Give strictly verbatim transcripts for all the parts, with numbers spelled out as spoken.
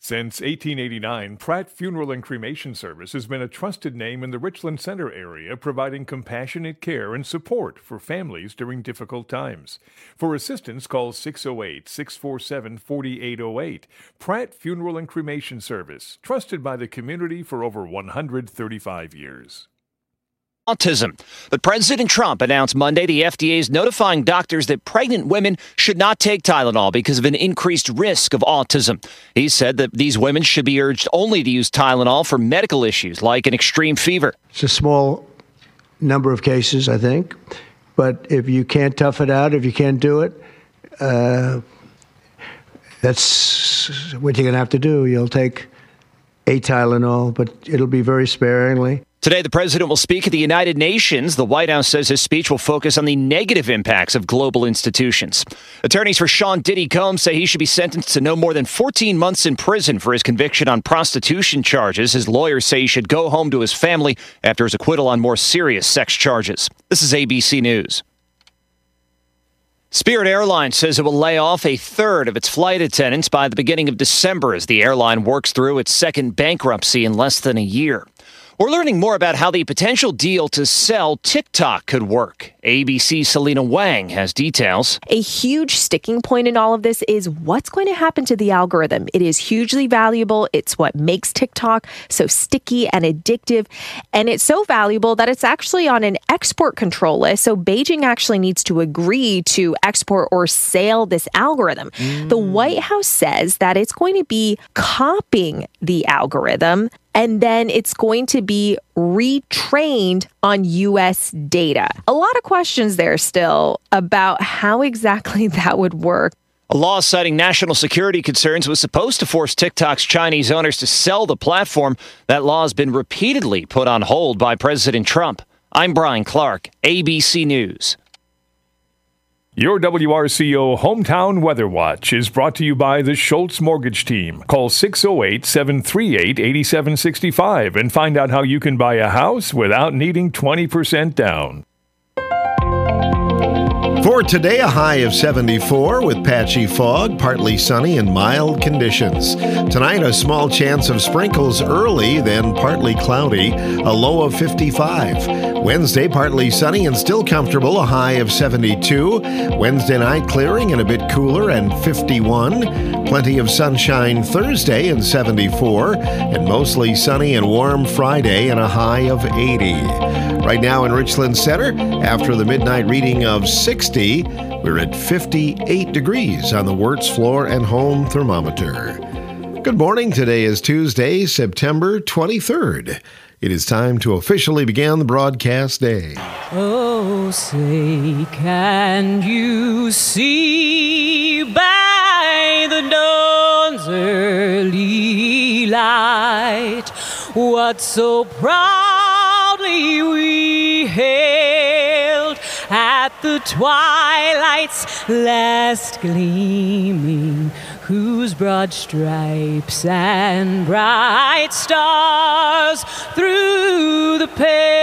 Since eighteen eighty-nine, Pratt Funeral and Cremation Service has been a trusted name in the Richland Center area, providing compassionate care and support for families during difficult times. For assistance, call six oh eight, six four seven, four eight oh eight. Pratt Funeral and Cremation Service, trusted by the community for over one hundred thirty-five years. Autism. But President Trump announced Monday the F D A is notifying doctors that pregnant women should not take Tylenol because of an increased risk of autism. He said that these women should be urged only to use Tylenol for medical issues like an extreme fever. It's a small number of cases, I think. But if you can't tough it out, if you can't do it, uh, that's what you're going to have to do. You'll take a Tylenol, but it'll be very sparingly. Today, the president will speak at the United Nations. The White House says his speech will focus on the negative impacts of global institutions. Attorneys for Sean Diddy Combs say he should be sentenced to no more than fourteen months in prison for his conviction on prostitution charges. His lawyers say he should go home to his family after his acquittal on more serious sex charges. This is A B C News. Spirit Airlines says it will lay off a third of its flight attendants by the beginning of December as the airline works through its second bankruptcy in less than a year. We're learning more about how the potential deal to sell TikTok could work. A B C's Selena Wang has details. A huge sticking point in all of this is what's going to happen to the algorithm. It is hugely valuable. It's what makes TikTok so sticky and addictive. And it's so valuable that it's actually on an export control list. So Beijing actually needs to agree to export or sell this algorithm. Mm. The White House says that it's going to be copying the algorithm, and then it's going to be retrained on U S data. A lot of questions there still about how exactly that would work. A law citing national security concerns was supposed to force TikTok's Chinese owners to sell the platform. That law has been repeatedly put on hold by President Trump. I'm Brian Clark, A B C News. Your W R C O Hometown Weather Watch is brought to you by the Schultz Mortgage Team. Call six oh eight, seven three eight, eight seven six five and find out how you can buy a house without needing twenty percent down. For today, a high of seventy-four with patchy fog, partly sunny and mild conditions. Tonight, a small chance of sprinkles early, then partly cloudy, a low of fifty-five. Wednesday, partly sunny and still comfortable, a high of seventy-two. Wednesday night, clearing and a bit cooler and fifty-one. Plenty of sunshine Thursday and seventy-four. And mostly sunny and warm Friday and a high of eighty. Right now in Richland Center, after the midnight reading of sixty, we're at fifty-eight degrees on the Wirtz floor and home thermometer. Good morning. Today is Tuesday, September twenty-third. It is time to officially begin the broadcast day. Oh, say, can you see by the dawn's early light what so proudly we hailed at the twilight's last gleaming, whose broad stripes and bright stars through the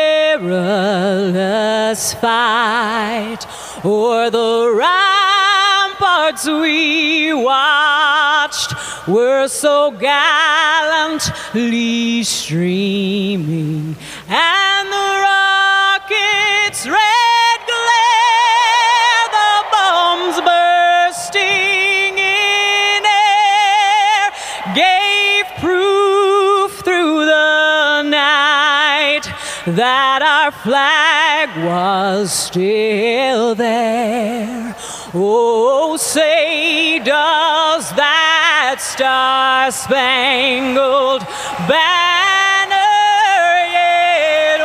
perilous fight o'er the ramparts we watched were so gallantly streaming, and the rockets' red glare, the bombs bursting in air, gave proof through the night that our flag was still there. Oh, say, does that star-spangled banner yet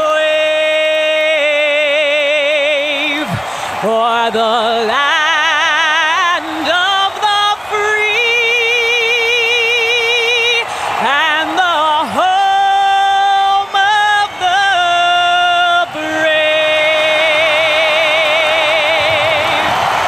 wave o'er the land of the free and the home of the brave?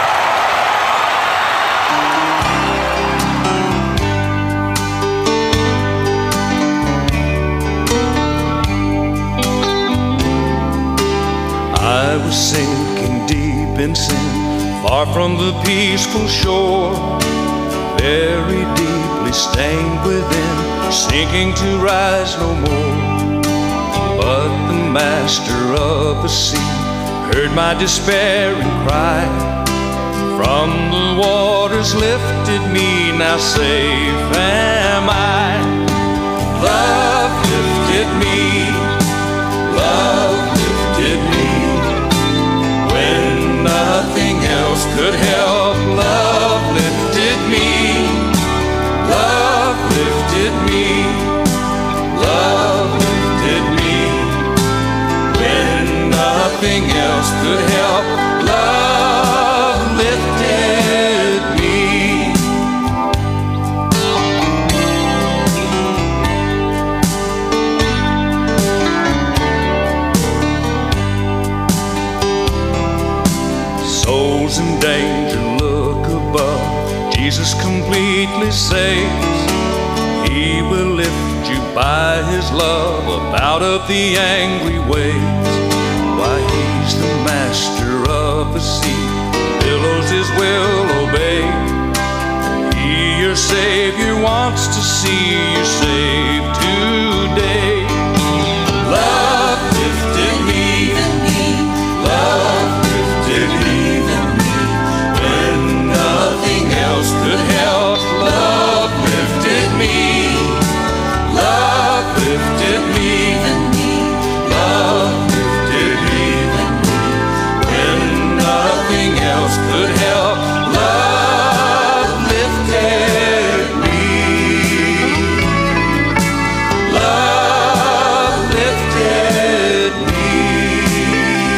I was sinking deep in sin, far from the peaceful shore, very deeply stained within, sinking to rise no more. But the master of the sea heard my despairing cry. From the waters lifted me, now safe am I. Love lifted me, love lifted me, when nothing else could help. Love lifted me, love lifted me, love lifted me, when nothing else could help. Love lifted me. Souls in danger, look above. Jesus completely saves. He will lift you by his love up out of the angry waves. Why, he's the master of the sea, billows his will obey. He, your Savior, wants to see you saved today. Love lifted me, love lifted me, when nothing else could help. Love lifted me, love lifted me, love lifted me, when nothing else could help. Love lifted me, love lifted me.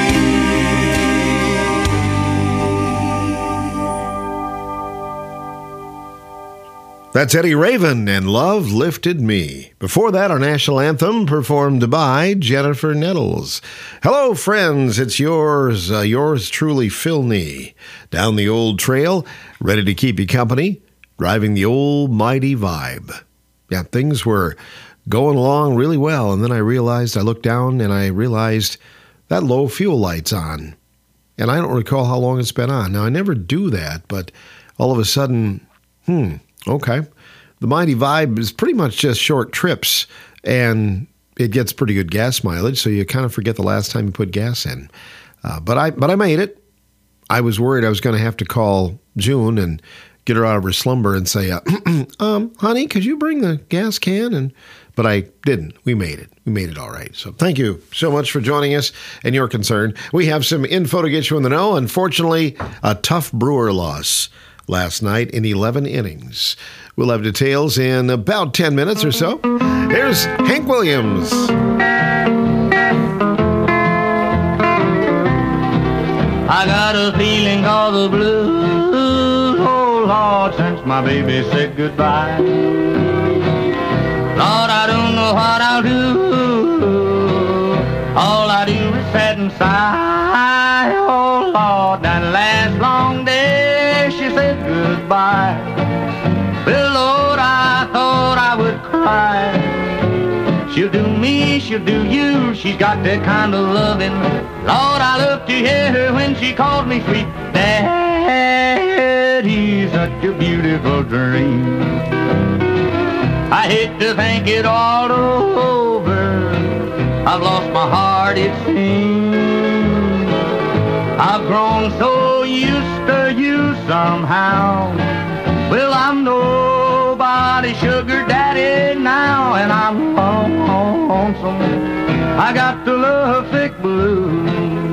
That's Eddie Raven and Love Lifted Me. Before that, our national anthem performed by Jennifer Nettles. Hello, friends. It's yours, uh, yours truly, Phil Nee. Down the old trail, ready to keep you company, driving the old mighty vibe. Yeah, things were going along really well, and then I realized, I looked down and I realized that low fuel light's on. And I don't recall how long it's been on. Now, I never do that, but all of a sudden, hmm, okay. The Mighty Vibe is pretty much just short trips, and it gets pretty good gas mileage, so you kind of forget the last time you put gas in. Uh, but I but I made it. I was worried I was going to have to call June and get her out of her slumber and say, uh, um, honey, could you bring the gas can? And But I didn't. We made it. We made it all right. So thank you so much for joining us and your concern. We have some info to get you in the know. Unfortunately, a tough Brewer loss last night in eleven innings. We'll have details in about ten minutes or so. Here's Hank Williams. I got a feeling all the blues, oh Lord, since my baby said goodbye. Lord, I don't know what I'll do. All I do is sit and sigh. Oh Lord, that last long day she said goodbye. Well, Lord, I thought I would cry. She'll do me, she'll do you. She's got that kind of loving. Lord, I love to hear her when she calls me sweet Daddy. Such a beautiful dream. I hate to think it all over. I've lost my heart, it seems. I've grown so used to you somehow. Well, I'm nobody's sugar daddy now, and I'm lonesome. I got the love sick blues.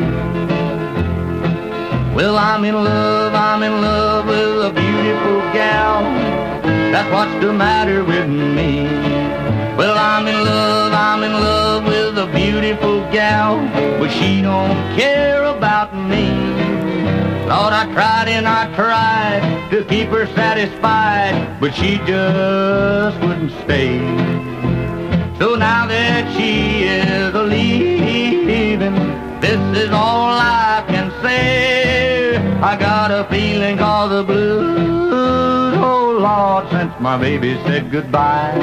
Well, I'm in love, I'm in love with a beautiful gal. That's what's the matter with me. Well, I'm in love, I'm in love with a beautiful gal, but she don't care about me. Lord, I tried and I tried to keep her satisfied, but she just wouldn't stay. So now that she is a-leaving, this is all I can say. I got a feeling called the blues, oh Lord, since my baby said goodbye.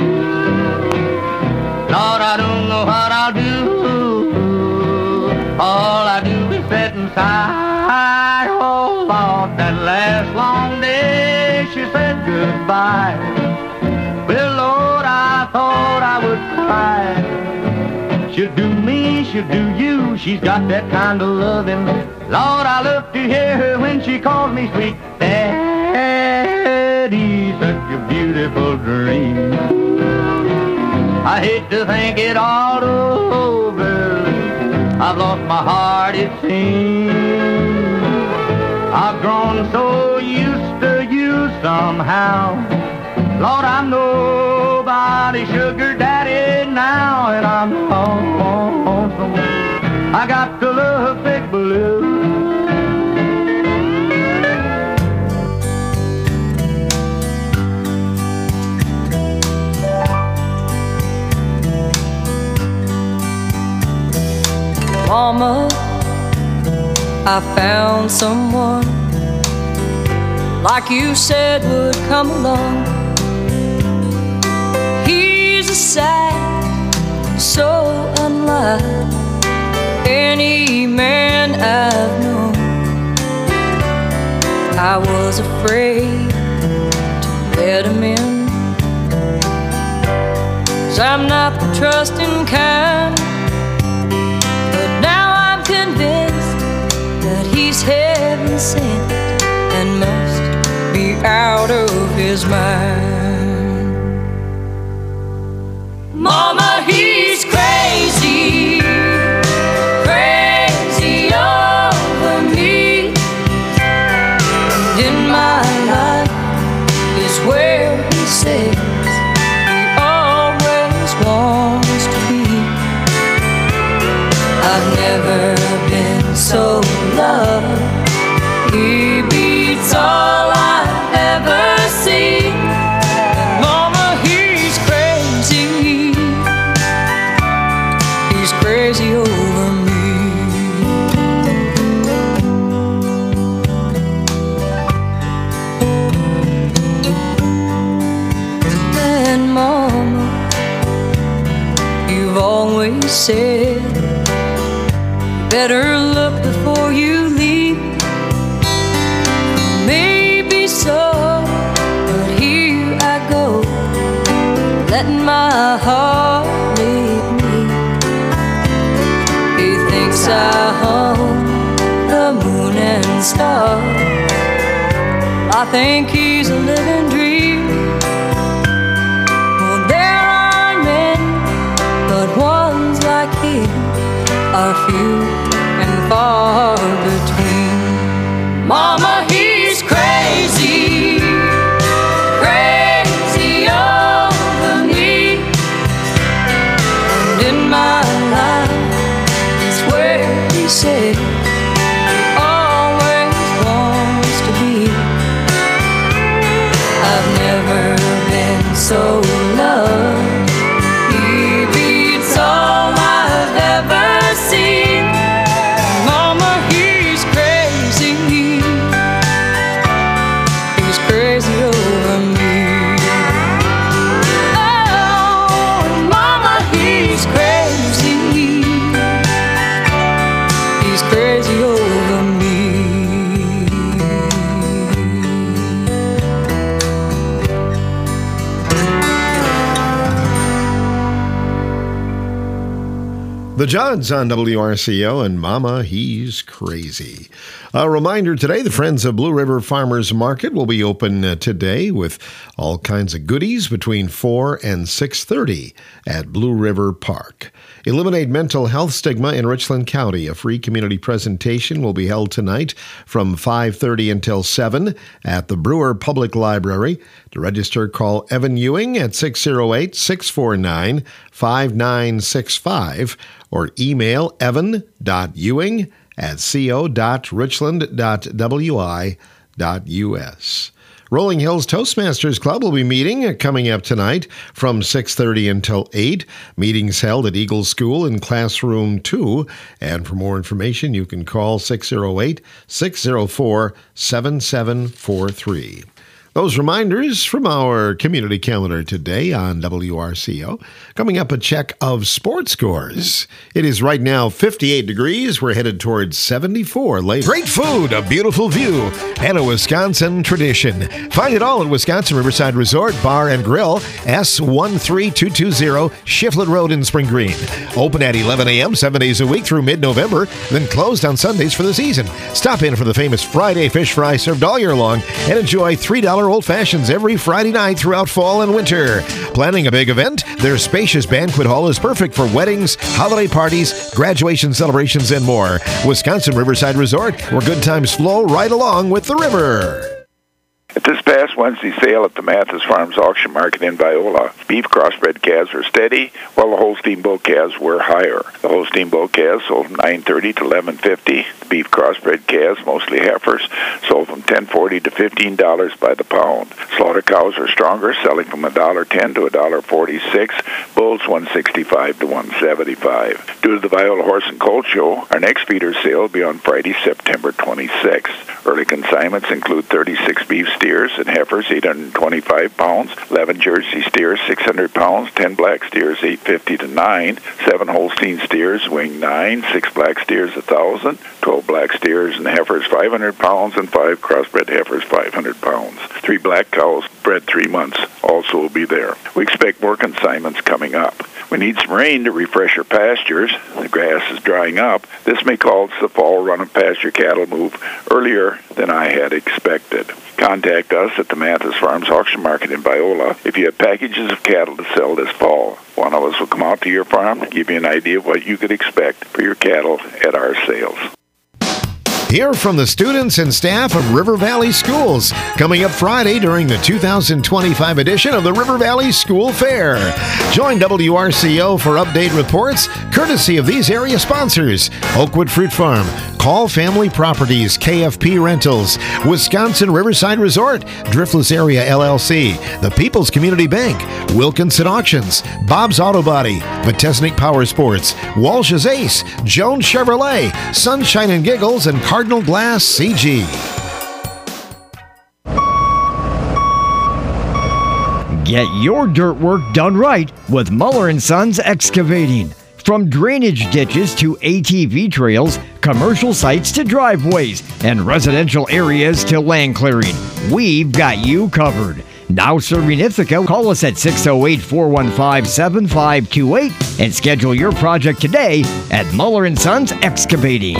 Lord, I don't know what I'll do. All I do is sit and sigh. Oh Lord, that last long day she said goodbye. Well, Lord, I thought I would cry. She'll do me, she'll do you. She's got that kind of loving. Lord, I love to hear her when she calls me sweet Daddy. Such a beautiful dream. I hate to think it all over. I've lost my heart, it seems. I've grown so used to you somehow. Lord, I'm nobody's sugar daddy now, and I'm lonesome. I got to love Big Blue. Mama, I found someone like you said would come along. He's a sight so unlike any man I've known. I was afraid to let him in, 'cause I'm not the trusting kind. Convinced that he's heaven sent and must be out of his mind. Mama, he's crazy, crazy over me. In my life is where he says he always wants to be. I've never so loved, he beats all I've ever seen. And Mama, he's crazy, he's crazy over me. And Mama, you've always said better look before you leave. Maybe so, but here I go, letting my heart lead me. He thinks I own the moon and stars. I think he's a living dream. Well, there are many, but ones like him are few and far between. Mama, he's crazy, crazy over me. And in my life is where he said he always wants to be. I've never been so loved. He beats all I've ever seen. Mama, he's crazy, he's crazy over me. Oh, Mama, he's crazy, he's crazy over me. The Judds on W R C O and Mama, He's Crazy. A reminder today, the Friends of Blue River Farmers Market will be open uh, today with all kinds of goodies between four and six thirty at Blue River Park. Eliminate mental health stigma in Richland County. A free community presentation will be held tonight from five thirty until seven at the Brewer Public Library. To register, call Evan Ewing at six oh eight, six four nine, five nine six five or email evan.ewing at co.richland.wi.us. Rolling Hills Toastmasters Club will be meeting coming up tonight from six thirty until eight. Meetings held at Eagle School in Classroom two. And for more information, you can call six oh eight, six oh four, seven seven four three. Those reminders from our community calendar today on W R C O. Coming up, a check of sports scores. It is right now fifty-eight degrees. We're headed towards seventy-four later. Great food, a beautiful view, and a Wisconsin tradition. Find it all at Wisconsin Riverside Resort Bar and Grill, S one three two two zero Shiflett Road in Spring Green. Open at eleven a.m. seven days a week through mid-November, then closed on Sundays for the season. Stop in for the famous Friday fish fry served all year long and enjoy three dollars Old Fashions every Friday night throughout fall and winter. Planning a big event? Their spacious banquet hall is perfect for weddings, holiday parties, graduation celebrations, and more. Wisconsin Riverside Resort, where good times flow right along with the river. At this past Wednesday sale at the Mathis Farms Auction Market in Viola, beef crossbred calves were steady, while the Holstein bull calves were higher. The Holstein bull calves sold from nine thirty to eleven fifty. The beef crossbred calves, mostly heifers, sold from ten forty to fifteen dollars by the pound. Slaughter cows were stronger, selling from one dollar ten to one dollar forty-six. Bulls one sixty-five to one seventy-five. Due to the Viola Horse and Colt Show, our next feeder sale will be on Friday, September twenty-sixth. Early consignments include thirty-six beef steers and heifers, eight hundred twenty-five pounds, eleven Jersey steers, six hundred pounds, ten black steers, eight fifty to nine, seven Holstein steers, weighing nine, six black steers, one thousand, twelve black steers and heifers, five hundred pounds, and five crossbred heifers, five hundred pounds. Three black cows bred three months also will be there. We expect more consignments coming up. We need some rain to refresh our pastures. The grass is drying up. This may cause the fall run of pasture cattle move earlier than I had expected. Contact us at the Mathis Farms Auction Market in Viola if you have packages of cattle to sell this fall. One of us will come out to your farm to give you an idea of what you could expect for your cattle at our sales. Hear from the students and staff of River Valley Schools coming up Friday during the two thousand twenty-five edition of the River Valley School Fair. Join W R C O for update reports courtesy of these area sponsors: Oakwood Fruit Farm, Call Family Properties, K F P Rentals, Wisconsin Riverside Resort, Driftless Area L L C, the People's Community Bank, Wilkinson Auctions, Bob's Auto Body, Vitesnik Power Sports, Walsh's Ace, Jones Chevrolet, Sunshine and Giggles, and Cardinal Glass C G. Get your dirt work done right with Muller and Sons Excavating. From drainage ditches to A T V trails, commercial sites to driveways, and residential areas to land clearing, we've got you covered. Now serving Ithaca, call us at six oh eight, four one five, seven five two eight and schedule your project today at Muller and Sons Excavating.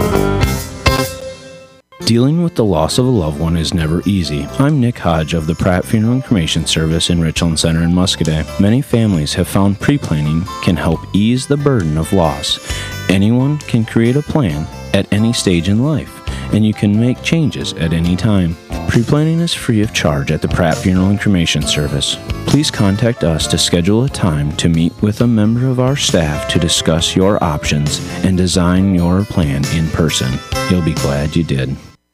Dealing with the loss of a loved one is never easy. I'm Nick Hodge of the Pratt Funeral and Cremation Service in Richland Center in Muscoda. Many families have found pre-planning can help ease the burden of loss. Anyone can create a plan at any stage in life, and you can make changes at any time. Pre-planning is free of charge at the Pratt Funeral and Cremation Service. Please contact us to schedule a time to meet with a member of our staff to discuss your options and design your plan in person. You'll be glad you did.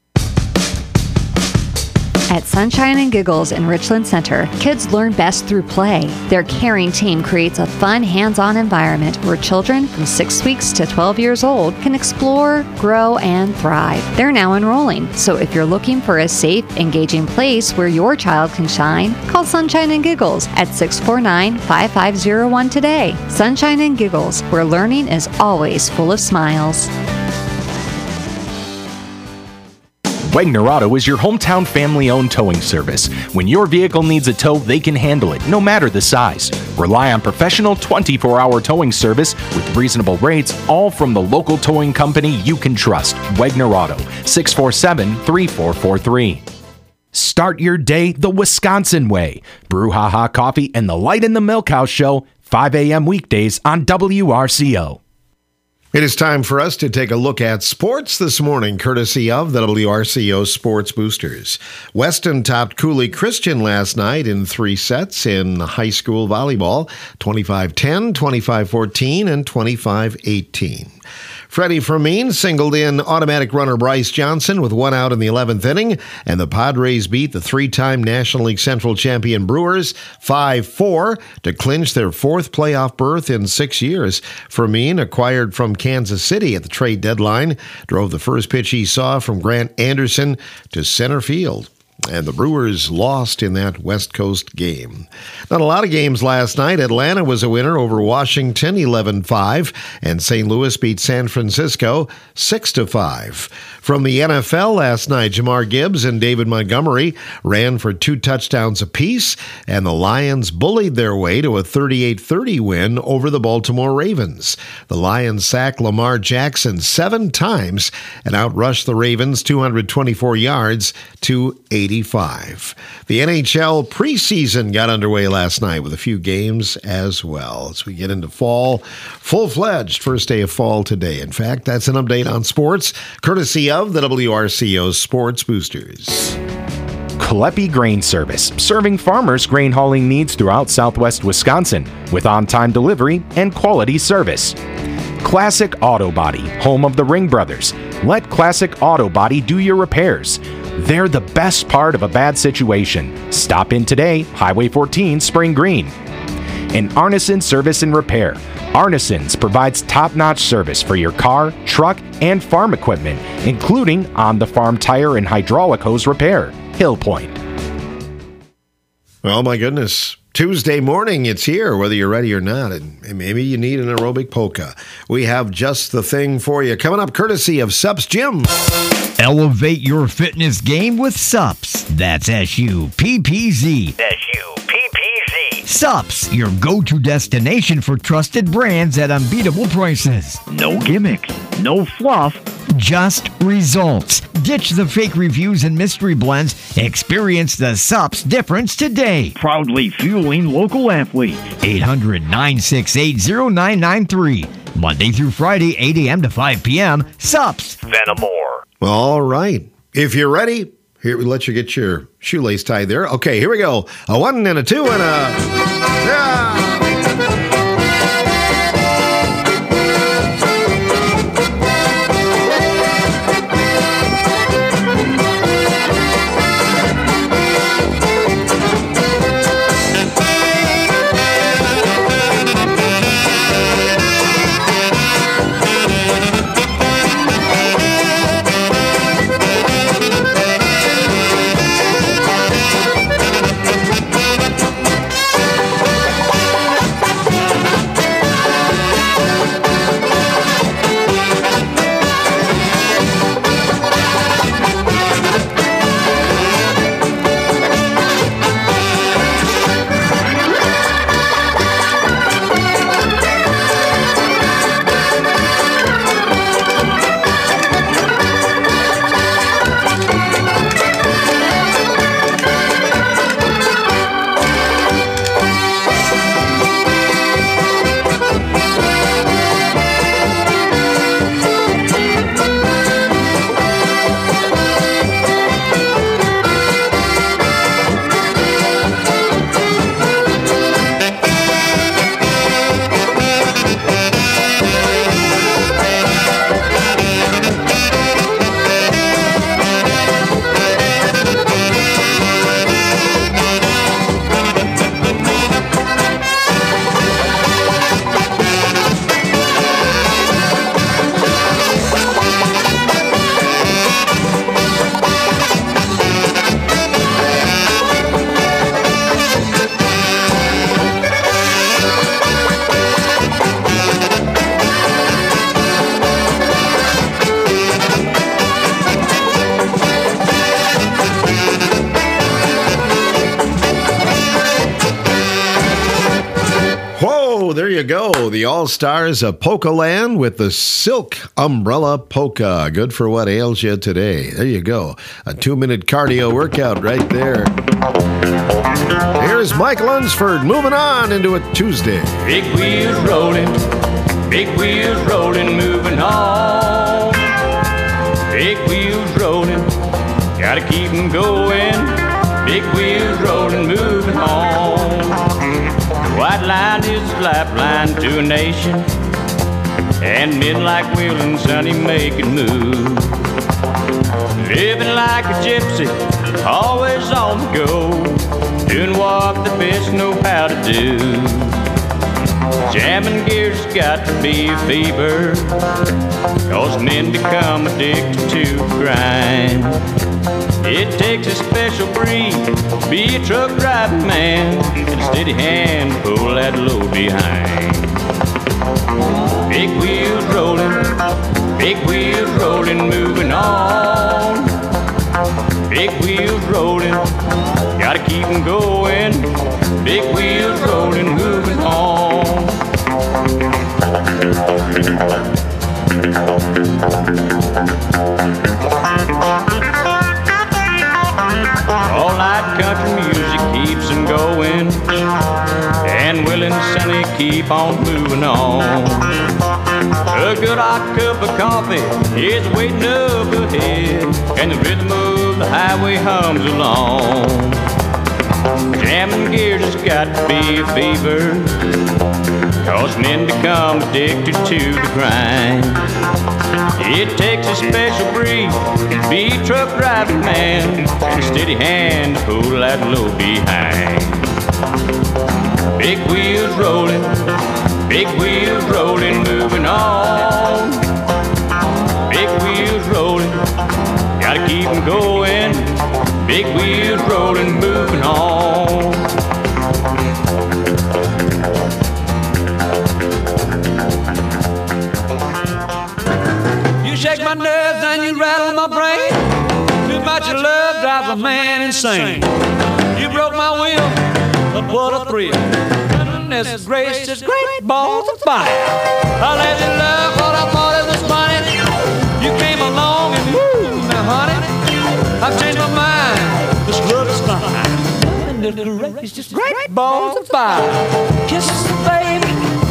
At Sunshine and Giggles in Richland Center, kids learn best through play. Their caring team creates a fun, hands-on environment where children from six weeks to twelve years old can explore, grow, and thrive. They're now enrolling, so if you're looking for a safe, engaging place where your child can shine, call Sunshine and Giggles at six four nine, five five zero one today. Sunshine and Giggles, where learning is always full of smiles. Wegner Auto is your hometown family-owned towing service. When your vehicle needs a tow, they can handle it, no matter the size. Rely on professional twenty-four hour towing service with reasonable rates, all from the local towing company you can trust. Wegner Auto, six four seven, three four four three. Start your day the Wisconsin way. Brouhaha Coffee and the Light in the Milkhouse Show, five a.m. weekdays on W R C O. It is time for us to take a look at sports this morning, courtesy of the W R C O Sports Boosters. Weston topped Cooley Christian last night in three sets in high school volleyball, twenty-five ten, twenty-five fourteen, and twenty-five eighteen. Freddie Fermin singled in automatic runner Bryce Johnson with one out in the eleventh inning, and the Padres beat the three-time National League Central champion Brewers five four to clinch their fourth playoff berth in six years. Fermin, acquired from Kansas City at the trade deadline, drove the first pitch he saw from Grant Anderson to center field. And the Brewers lost in that West Coast game. Not a lot of games last night. Atlanta was a winner over Washington, eleven five, and Saint Louis beat San Francisco, six to five. From the N F L last night, Jamar Gibbs and David Montgomery ran for two touchdowns apiece, and the Lions bullied their way to a thirty-eight thirty win over the Baltimore Ravens. The Lions sacked Lamar Jackson seven times and outrushed the Ravens two hundred twenty-four yards to eighty-five. The N H L preseason got underway last night with a few games as well. As we get into fall, full-fledged first day of fall today. In fact, that's an update on sports, courtesy of the W R C O Sports Boosters. Kolepi Grain Service, serving farmers' grain hauling needs throughout southwest Wisconsin with on-time delivery and quality service. Classic Auto Body, home of the Ring Brothers. Let Classic Auto Body do your repairs. They're the best part of a bad situation. Stop in today, Highway fourteen, Spring Green. And Arneson Service and Repair. Arneson's provides top-notch service for your car, truck, and farm equipment, including on-the-farm tire and hydraulic hose repair. Hill Point. Oh my goodness. Tuesday morning, it's here, whether you're ready or not, and maybe you need an aerobic polka. We have just the thing for you. Coming up courtesy of Sups Gym. Elevate your fitness game with Sups. That's S U P P Z. S U P P Z. Sups, your go-to destination for trusted brands at unbeatable prices. No gimmicks, no fluff. Just results. Ditch the fake reviews and mystery blends. Experience the Sups difference today. Proudly fueling local athletes. eight hundred, nine six eight, zero nine nine three. Monday through Friday, eight a.m. to five p.m. Sups. Fenimore. All right. If you're ready, here, we'll let you get your shoelace tied there. Okay, here we go. A one and a two and a... Yeah! There you go. The All-Stars of Polka Land with the Silk Umbrella Polka. Good for what ails you today. There you go. A two-minute cardio workout right there. Here's Mike Lunsford moving on into a Tuesday. Big wheels rolling, big wheels rolling, moving on. Big wheels rolling, gotta keep them going. Big wheels rolling, moving on. White line is a lifeline to a nation, and men like Will and Sonny make it move. Living like a gypsy, always on the go, doing what the best know how to do. Jamming gear's got to be a fever, 'cause men become addicted to the grind. It takes a special breed to be a truck driving man, and a steady hand to pull that load behind. Big wheels rolling, big wheels rolling, moving on. Big wheels rolling, gotta keep them going. Big wheels rolling, moving on. All night country music keeps them going, and Will and Sonny keep on moving on. A good hot cup of coffee is waiting up ahead, and the rhythm of the highway hums along. Jamming gears has got to be a fever, 'cause men become addicted to the grind. It takes a special breed to be a truck driving man, and a steady hand to pull that load behind. Big wheels rolling, big wheels rolling, moving on. Big wheels rolling, gotta keep them going. Big wheels rolling, moving on. You shake my nerves and you rattle my brain. Too much of love drives a man insane. You broke my will, but what a thrill. Goodness gracious, great balls of fire. I let you love what I thought it was funny. You came along and woo, now honey, I've changed my mind. This love is fine. And it's just great balls of fire. Kisses, baby.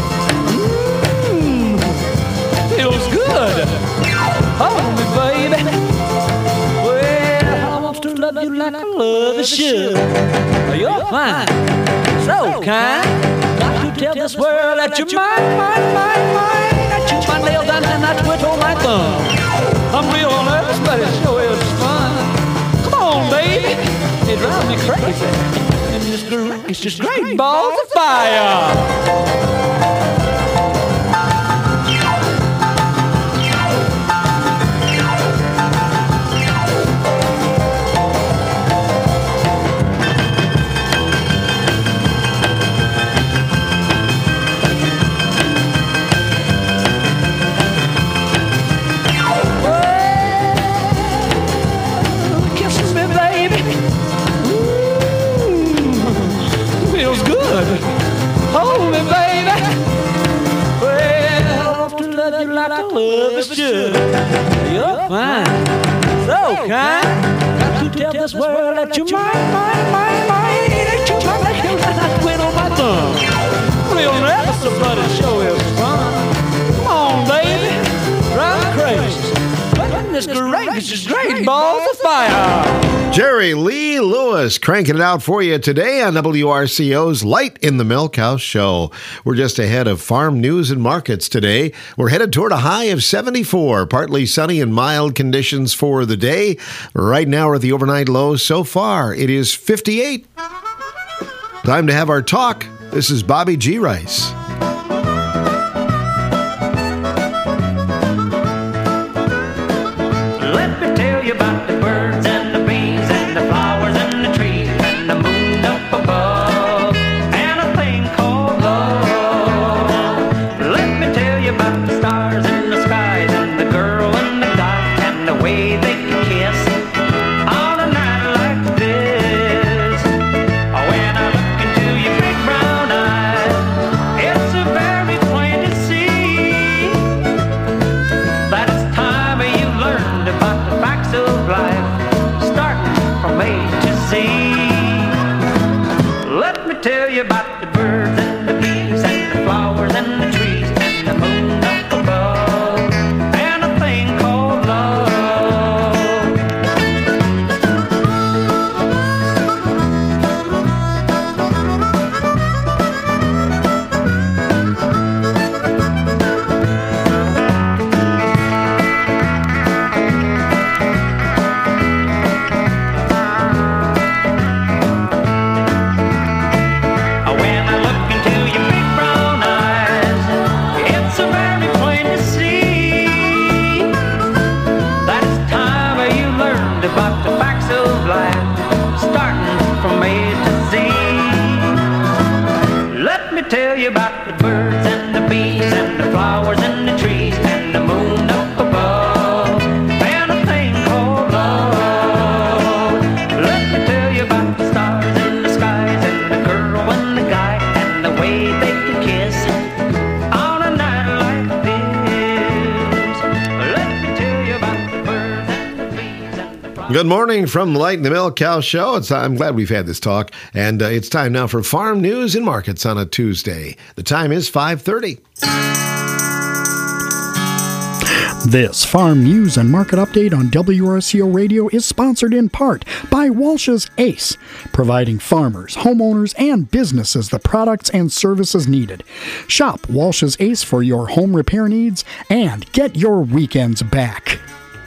Mmm, feels good. Hold me, baby. Well, I want to love you like I love a should. You're fine, so kind. Got to tell this world that you're mine, mine, mine, mine. I chew my nails down and I twiddle my thumb. I'm real nervous, but it sure is fun. Come on, baby, it drives me crazy. And it's, it's just great balls of fire. Hold me, baby. Well, I want to love you like I love is should. You're fine, so kind. Got to tell this world that you're mine, mine, mine, mine. That you're mine, that you're mine. I quit on my thumb. Real nervous, but it sure is fun. Come on, baby, drive me crazy. This great, this is great balls of fire. Jerry Lee Lewis cranking it out for you today on W R C O's Light in the Milk House show. We're just ahead of farm news and markets today. We're headed toward a high of seventy-four, partly sunny and mild conditions for the day. Right now we're at the overnight low. So far, it is fifty-eight. Time to have our talk. This is Bobby G. Rice. When I look into your big brown eyes, tell you about the birds and the bees and the flowers and the trees and the moon up above and a thing called love. Let me tell you about the stars in the skies and the girl and the guy and the way they can kiss on a night like this. Let me tell you about the birds and the bees and the flowers. Good morning from the Light and the Milk Cow Show. It's, I'm glad we've had this talk, and uh, it's time now for farm news and markets on a Tuesday. The time is five thirty. This farm news and market update on W R C O Radio is sponsored in part by Walsh's Ace, providing farmers, homeowners, and businesses the products and services needed. Shop Walsh's Ace for your home repair needs and get your weekends back.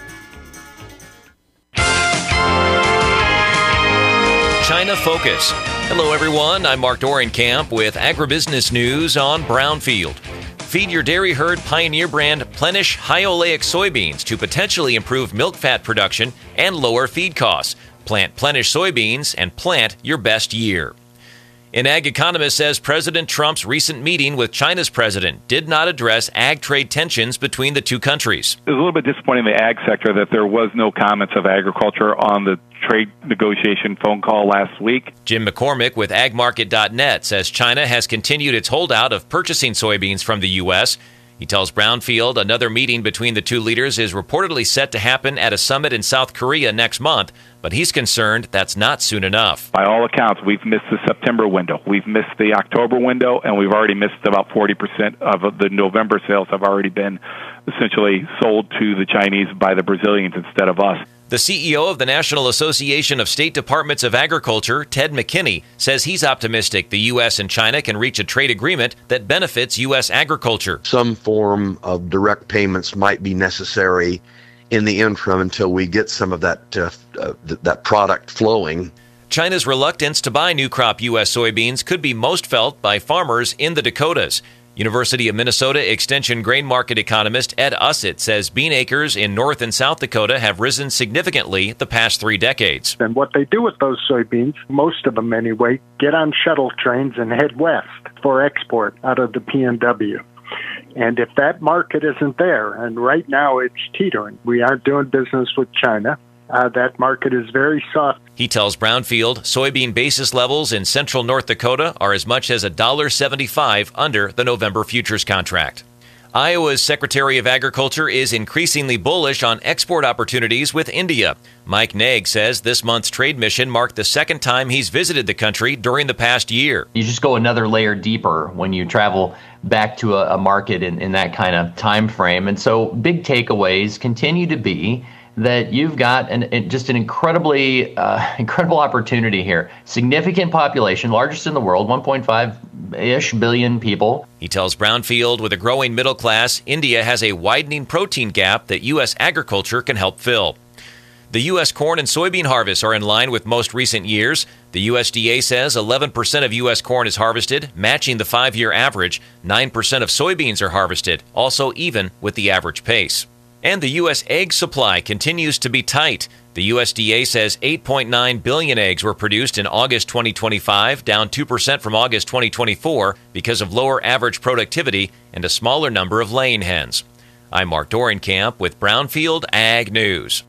China Focus. Hello, everyone. I'm Mark Dorenkamp with Agribusiness News on Brownfield. Feed your dairy herd Pioneer brand Plenish high oleic soybeans to potentially improve milk fat production and lower feed costs. Plant Plenish soybeans and plant your best year. An ag economist says President Trump's recent meeting with China's president did not address ag trade tensions between the two countries. It was a little bit disappointing in the ag sector that there was no comments of agriculture on the trade negotiation phone call last week. Jim McCormick with ag market dot net says China has continued its holdout of purchasing soybeans from the U S. He tells Brownfield another meeting between the two leaders is reportedly set to happen at a summit in South Korea next month, but he's concerned that's not soon enough. By all accounts, we've missed the September window. We've missed the October window, and we've already missed about forty percent of the November sales have already been essentially sold to the Chinese by the Brazilians instead of us. The C E O of the National Association of State Departments of Agriculture, Ted McKinney, says he's optimistic the U S and China can reach a trade agreement that benefits U S agriculture. Some form of direct payments might be necessary in the interim until we get some of that uh, uh, th- that product flowing. China's reluctance to buy new crop U S soybeans could be most felt by farmers in the Dakotas. University of Minnesota Extension grain market economist Ed Ussett says bean acres in North and South Dakota have risen significantly the past three decades. And what they do with those soybeans, most of them anyway, get on shuttle trains and head west for export out of the P N W. And if that market isn't there, and right now it's teetering, we aren't doing business with China. Uh, that market is very soft. He tells Brownfield soybean basis levels in central North Dakota are as much as one dollar seventy-five under the November futures contract. Iowa's Secretary of Agriculture is increasingly bullish on export opportunities with India. Mike Naig says this month's trade mission marked the second time he's visited the country during the past year. You just go another layer deeper when you travel back to a, a market in, in that kind of time frame. And so big takeaways continue to be that you've got an, an, just an incredibly uh, incredible opportunity here. Significant population, largest in the world, one point five-ish billion people. He tells Brownfield with a growing middle class, India has a widening protein gap that U S agriculture can help fill. The U S corn and soybean harvests are in line with most recent years. The U S D A says eleven percent of U S corn is harvested, matching the five-year average. nine percent of soybeans are harvested, also even with the average pace. And the U S egg supply continues to be tight. The U S D A says eight point nine billion eggs were produced in August twenty twenty-five, down two percent from August twenty twenty-four because of lower average productivity and a smaller number of laying hens. I'm Mark Dorenkamp with Brownfield Ag News.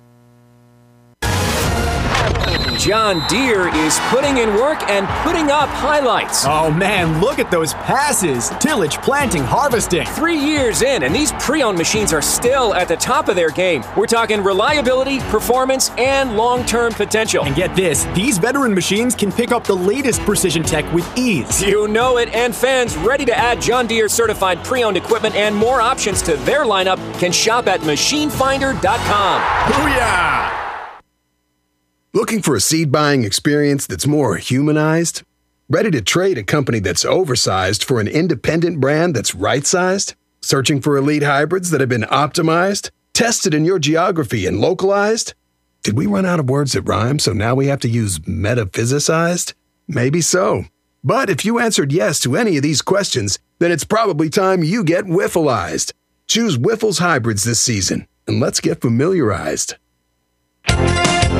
John Deere is putting in work and putting up highlights. Oh man, look at those passes. Tillage, planting, harvesting. Three years in, and these pre-owned machines are still at the top of their game. We're talking reliability, performance, and long-term potential. And get this, these veteran machines can pick up the latest precision tech with ease. You know it, and fans ready to add John Deere certified pre-owned equipment and more options to their lineup can shop at machine finder dot com. Booyah! Looking for a seed buying experience that's more humanized? Ready to trade a company that's oversized for an independent brand that's right-sized? Searching for elite hybrids that have been optimized, tested in your geography, and localized? Did we run out of words that rhyme, so now we have to use metaphysicized? Maybe so. But if you answered yes to any of these questions, then it's probably time you get Wiffleized. Choose Wiffles hybrids this season, and let's get familiarized.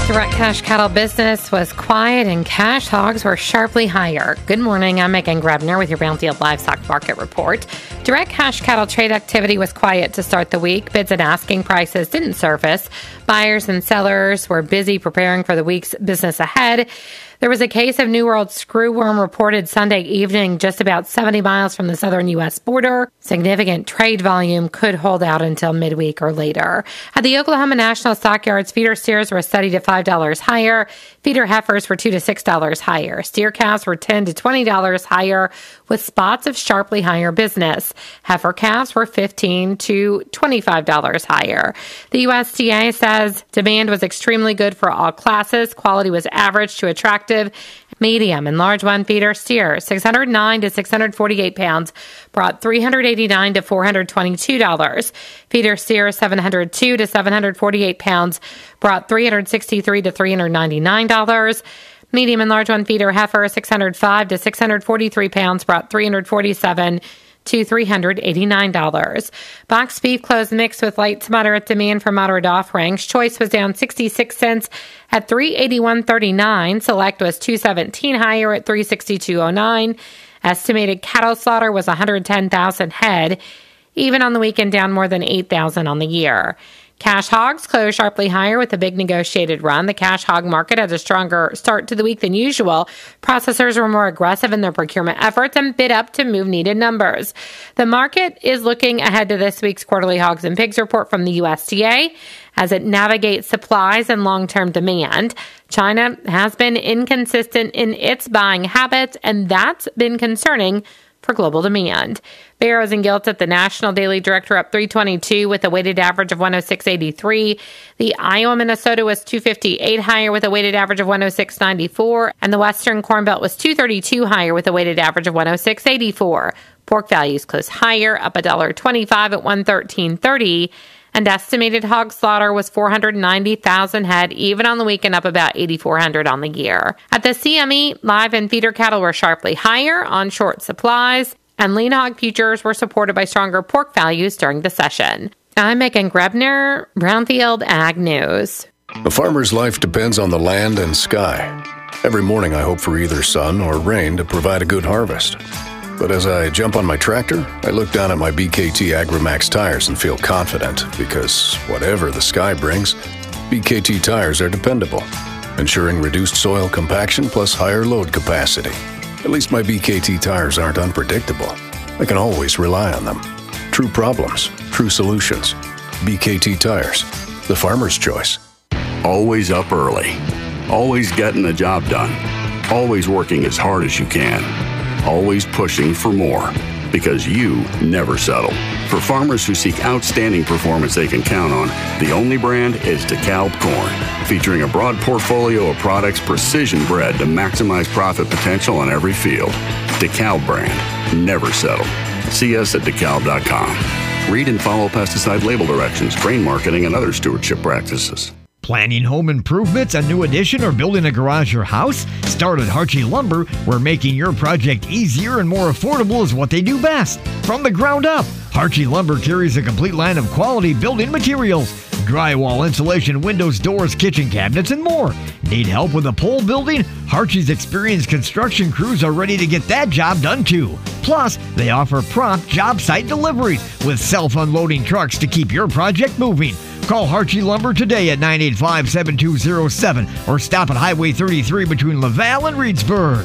Direct cash cattle business was quiet and cash hogs were sharply higher. Good morning, I'm Megan Grebner with your Brownfield Livestock Market Report. Direct cash cattle trade activity was quiet to start the week. Bids and asking prices didn't surface. Buyers and sellers were busy preparing for the week's business ahead. There was a case of New World screwworm reported Sunday evening just about seventy miles from the southern U S border. Significant trade volume could hold out until midweek or later. At the Oklahoma National Stockyards, feeder steers were studied at five dollars higher. Feeder heifers were two to six dollars higher. Steer calves were ten to twenty dollars higher, with spots of sharply higher business. Heifer calves were fifteen to twenty-five dollars higher. The U S D A says demand was extremely good for all classes. Quality was average to attractive. Medium and large one feeder steers, six hundred nine to six hundred forty-eight pounds, brought three hundred eighty-nine to four hundred twenty-two dollars. Feeder steers, seven hundred two to seven hundred forty-eight pounds, brought three hundred sixty-three to three hundred ninety-nine dollars. Medium and large one feeder heifer, six hundred five to six hundred forty-three pounds, brought three hundred forty-seven to three hundred eighty-nine dollars. Box beef closed mixed with light to moderate demand for moderate offerings. Choice was down sixty-six cents at three eighty-one thirty-nine. Select was two seventeen higher at three sixty-two oh nine. Estimated cattle slaughter was one hundred ten thousand head, even on the weekend down more than eight thousand on the year. Cash hogs closed sharply higher with a big negotiated run. The cash hog market had a stronger start to the week than usual. Processors were more aggressive in their procurement efforts and bid up to move needed numbers. The market is looking ahead to this week's quarterly hogs and pigs report from the U S D A as it navigates supplies and long-term demand. China has been inconsistent in its buying habits, and that's been concerning for global demand. Barrows and Gilts at the National Daily Director up three twenty-two with a weighted average of one oh six eighty-three. The Iowa Minnesota was two fifty-eight higher with a weighted average of one oh six ninety-four, and the Western Corn Belt was two thirty-two higher with a weighted average of one oh six eighty-four. Pork values closed higher, up one dollar twenty-five at one thirteen thirty. And estimated hog slaughter was four hundred ninety thousand head, even on the weekend up about eighty-four hundred on the year. At the C M E, live and feeder cattle were sharply higher on short supplies, and lean hog futures were supported by stronger pork values during the session. I'm Megan Grebner, Brownfield Ag News. A farmer's life depends on the land and sky. Every morning I hope for either sun or rain to provide a good harvest. But as I jump on my tractor, I look down at my B K T AgriMax tires and feel confident because whatever the sky brings, B K T tires are dependable, ensuring reduced soil compaction plus higher load capacity. At least my B K T tires aren't unpredictable. I can always rely on them. True problems, true solutions. B K T tires, the farmer's choice. Always up early. Always getting the job done. Always working as hard as you can. Always pushing for more, because you never settle. For farmers who seek outstanding performance they can count on, the only brand is DeKalb Corn, featuring a broad portfolio of products precision bred to maximize profit potential on every field. DeKalb brand, never settle. See us at dekalb dot com. Read and follow pesticide label directions, grain marketing, and other stewardship practices. Planning home improvements, a new addition, or building a garage or house? Start at Harchie Lumber, where making your project easier and more affordable is what they do best. From the ground up, Harchie Lumber carries a complete line of quality building materials. Drywall, insulation, windows, doors, kitchen cabinets, and more. Need help with a pole building? Harchie's experienced construction crews are ready to get that job done too. Plus, they offer prompt job site deliveries with self-unloading trucks to keep your project moving. Call Harchie Lumber today at nine eight five, seven two zero seven or stop at Highway thirty-three between Laval and Reedsburg.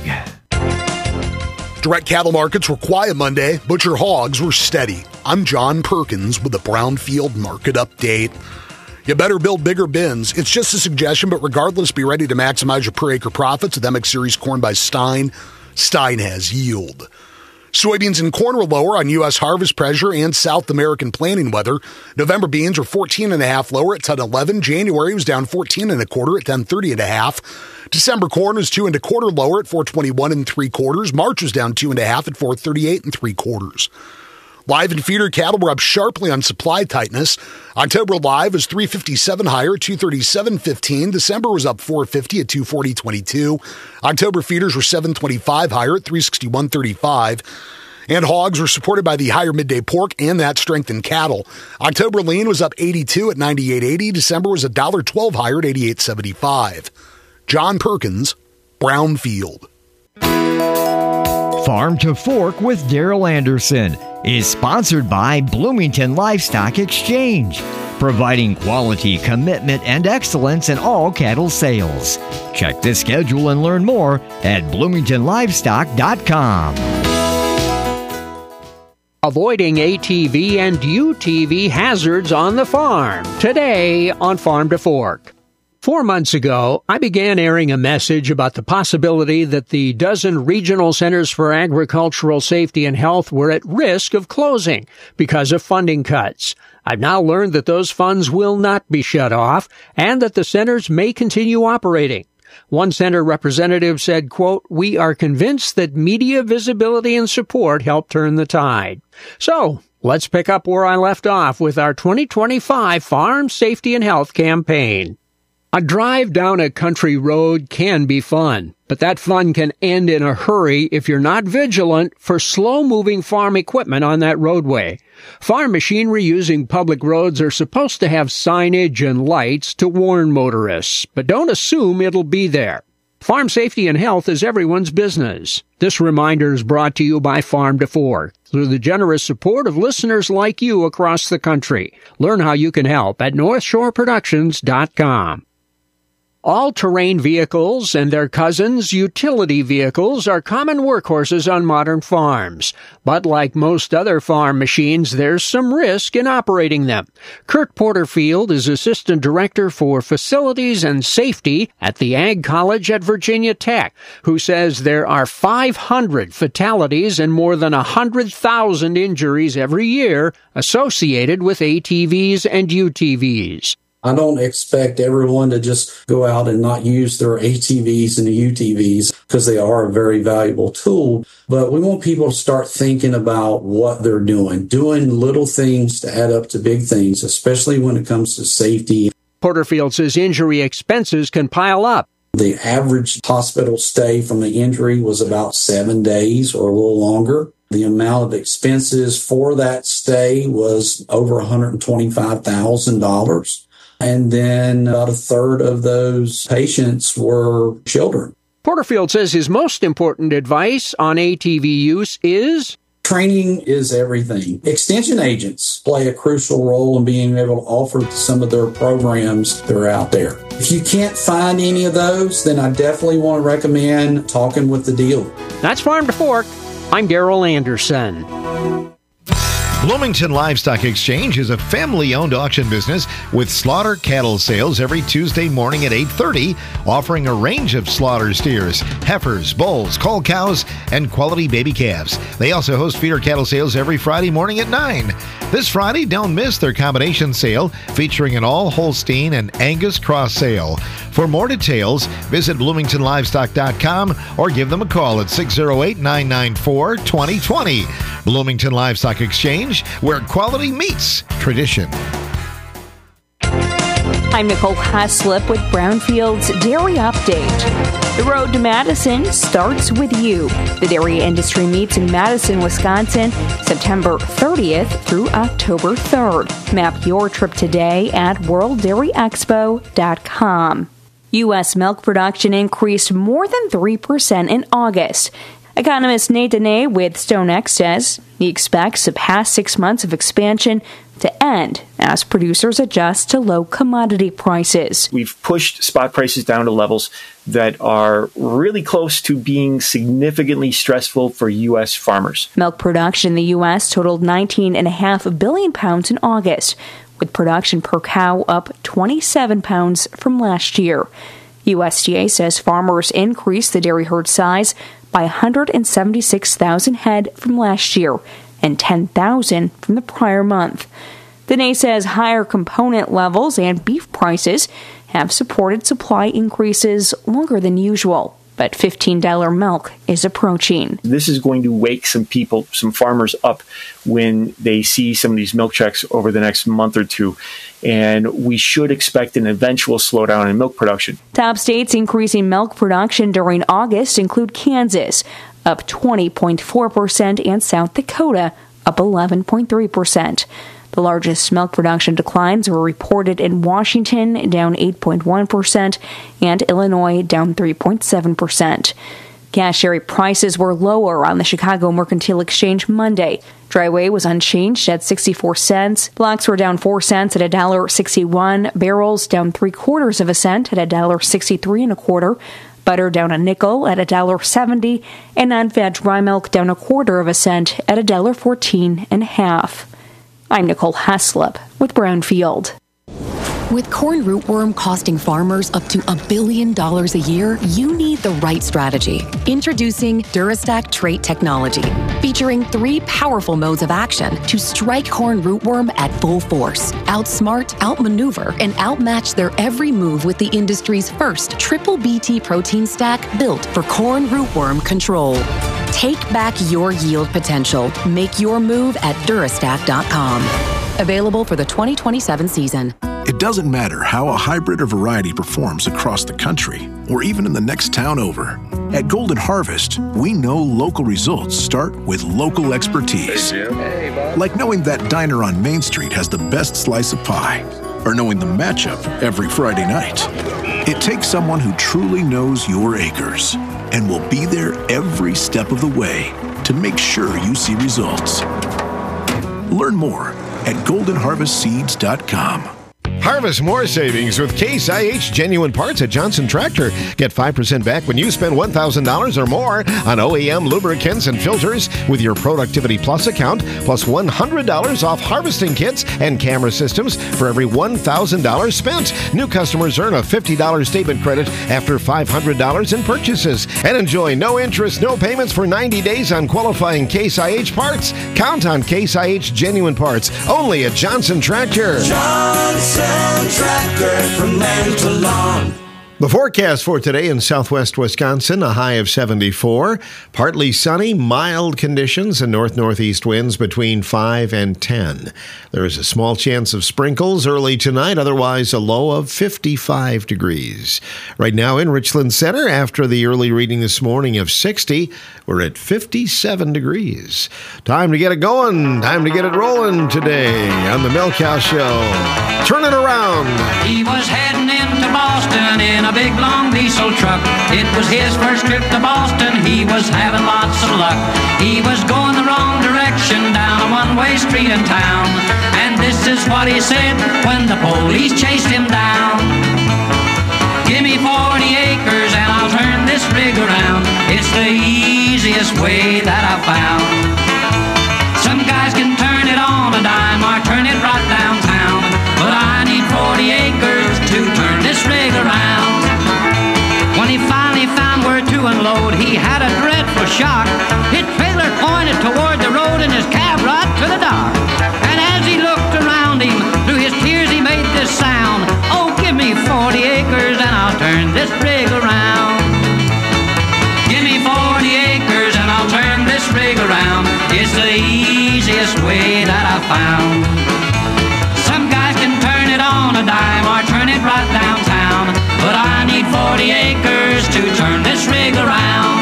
Direct cattle markets were quiet Monday. Butcher hogs were steady. I'm John Perkins with the Brownfield Market Update. You better build bigger bins. It's just a suggestion, but regardless, be ready to maximize your per acre profits with M X Series corn by Stein. Stein has yield. Soybeans and corn were lower on U S harvest pressure and South American planting weather. November beans were fourteen and a half lower at ten eleven. January was down fourteen and a quarter at ten thirty and a half. December corn was two and a quarter lower at four twenty-one and three quarters. March was down two and a half at four thirty-eight and three quarters. Live and feeder cattle were up sharply on supply tightness. October live was three fifty-seven higher at two thirty-seven fifteen. December was up four fifty at two forty twenty-two. October feeders were seven twenty-five higher at three sixty-one thirty-five. And hogs were supported by the higher midday pork and that strength in cattle. October lean was up eighty-two at ninety-eight eighty. December was one dollar twelve higher at eighty-eight seventy-five. John Perkins, Brownfield. Farm to Fork with Daryl Anderson is sponsored by Bloomington Livestock Exchange, providing quality, commitment, and excellence in all cattle sales. Check the schedule and learn more at bloomington livestock dot com. Avoiding A T V and U T V hazards on the farm. Today on Farm to Fork. Four months ago, I began airing a message about the possibility that the dozen regional centers for agricultural safety and health were at risk of closing because of funding cuts. I've now learned that those funds will not be shut off and that the centers may continue operating. One center representative said, quote, "We are convinced that media visibility and support help turn the tide." So, let's pick up where I left off with our twenty twenty-five Farm Safety and Health campaign. A drive down a country road can be fun, but that fun can end in a hurry if you're not vigilant for slow-moving farm equipment on that roadway. Farm machinery using public roads are supposed to have signage and lights to warn motorists, but don't assume it'll be there. Farm safety and health is everyone's business. This reminder is brought to you by Farm to Fork through the generous support of listeners like you across the country. Learn how you can help at north shore productions dot com. All-terrain vehicles and their cousins, utility vehicles, are common workhorses on modern farms. But like most other farm machines, there's some risk in operating them. Kurt Porterfield is Assistant Director for Facilities and Safety at the Ag College at Virginia Tech, who says there are five hundred fatalities and more than one hundred thousand injuries every year associated with A T Vs and U T Vs. I don't expect everyone to just go out and not use their A T Vs and U T Vs because they are a very valuable tool. But we want people to start thinking about what they're doing, doing little things to add up to big things, especially when it comes to safety. Porterfield says injury expenses can pile up. The average hospital stay from the injury was about seven days or a little longer. The amount of expenses for that stay was over one hundred twenty-five thousand dollars. And then about a third of those patients were children. Porterfield says his most important advice on A T V use is training is everything. Extension agents play a crucial role in being able to offer some of their programs that are out there. If you can't find any of those, then I definitely want to recommend talking with the dealer. That's Farm to Fork. I'm Daryl Anderson. Bloomington Livestock Exchange is a family-owned auction business with slaughter cattle sales every Tuesday morning at eight thirty, offering a range of slaughter steers, heifers, bulls, cull cows, and quality baby calves. They also host feeder cattle sales every Friday morning at nine. This Friday, don't miss their combination sale featuring an all-Holstein and Angus cross sale. For more details, visit bloomington livestock dot com or give them a call at six oh eight, nine nine four, two oh two oh. Bloomington Livestock Exchange, where quality meets tradition. I'm Nicole Haslip with Brownfield's Dairy Update. The road to Madison starts with you. The dairy industry meets in Madison, Wisconsin, September thirtieth through October third. Map your trip today at world dairy expo dot com. U S milk production increased more than three percent in August. Economist Nate Dene with StoneX says he expects the past six months of expansion to end as producers adjust to low commodity prices. We've pushed spot prices down to levels that are really close to being significantly stressful for U S farmers. Milk production in the U S totaled nineteen point five billion pounds in August, with production per cow up twenty-seven pounds from last year. U S D A says farmers increased the dairy herd size by one hundred seventy-six thousand head from last year and ten thousand from the prior month. Dene says higher component levels and beef prices have supported supply increases longer than usual, but fifteen dollars milk is approaching. This is going to wake some people, some farmers up when they see some of these milk checks over the next month or two, and we should expect an eventual slowdown in milk production. Top states increasing milk production during August include Kansas, up twenty point four percent, and South Dakota up eleven point three percent. The largest milk production declines were reported in Washington, down eight point one percent, and Illinois, down three point seven percent. Cash dairy prices were lower on the Chicago Mercantile Exchange Monday. Dry whey was unchanged at sixty-four cents. Blocks were down four cents at one dollar and sixty-one cents. Barrels down three quarters of a cent at one dollar and sixty-three and a quarter. Butter down a nickel at one dollar and seventy cents. And non-fat dry milk down a quarter of a cent at one dollar and fourteen and a half. I'm Nicole Heslop with Brownfield. With corn rootworm costing farmers up to a billion dollars a year, you need the right strategy. Introducing Durastack Trait Technology, featuring three powerful modes of action to strike corn rootworm at full force, outsmart, outmaneuver, and outmatch their every move with the industry's first triple B T protein stack built for corn rootworm control. Take back your yield potential. Make your move at Durastack dot com. Available for the twenty twenty-seven season. It doesn't matter how a hybrid or variety performs across the country, or even in the next town over. At Golden Harvest, we know local results start with local expertise. Hey, Jim. Hey, Bob. Like knowing that diner on Main Street has the best slice of pie, or knowing the matchup every Friday night. It takes someone who truly knows your acres and will be there every step of the way to make sure you see results. Learn more at golden harvest seeds dot com. Harvest more savings with Case I H Genuine Parts at Johnson Tractor. Get five percent back when you spend one thousand dollars or more on O E M lubricants and filters with your Productivity Plus account, plus one hundred dollars off harvesting kits and camera systems for every one thousand dollars spent. New customers earn a fifty dollars statement credit after five hundred dollars in purchases. And enjoy no interest, no payments for ninety days on qualifying Case I H parts. Count on Case I H Genuine Parts, only at Johnson Tractor. Johnson Tractor, from land to lawn. The forecast for today in southwest Wisconsin, a high of seventy-four. Partly sunny, mild conditions, and north-northeast winds between five and ten. There is a small chance of sprinkles early tonight, otherwise a low of fifty-five degrees. Right now in Richland Center, after the early reading this morning of sixty, we're at fifty-seven degrees. Time to get it going. Time to get it rolling today on the Milk House Show. Turn it around. He was heading into Boston in a big long diesel truck. It was his first trip to Boston. He was having lots of luck. He was going the wrong direction down a one-way street in town. And this is what he said when the police chased him down. Give me forty acres and I'll turn this rig around. It's the easiest way that I've found. Some guys can turn it on a dime or turn it right downtown, but I need forty acres to turn this rig around. When he finally found where to unload, he had a dreadful shock. His trailer pointed toward the road and his cab right to the dock. And as he looked around him, through his tears he made this sound. Oh, give me forty acres and I'll turn this rig around. Give me forty acres and I'll turn this rig around. It's the easiest way that I've found. Some guys can turn it on a dime or turn it right downtown, but I need forty acres to turn this rig around.